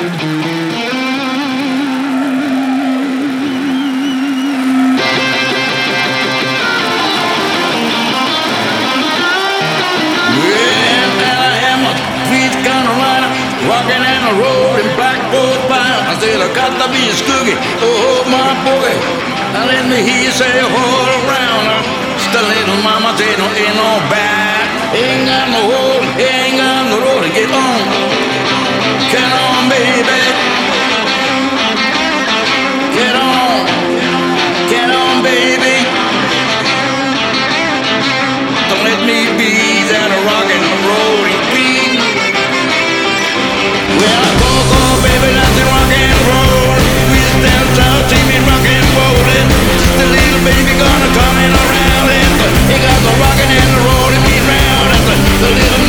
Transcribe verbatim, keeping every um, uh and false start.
Walking in the road in Blackboard Pine. I said, I got to be a skoogie. Oh, my boy. Now let me hear you say all around. Still little mama say no ain't no bad. Ain't got no hold, ain't got no road to get on. Get on, baby. Get on. Get on, baby. Don't let me be that rockin' roll beat. Well, I go, go, baby, that's the rock and roll. We stand out, see me rock and rollin'. Just a little baby gonna coming around. And he got the rockin' and the rollin' beat round. That's the little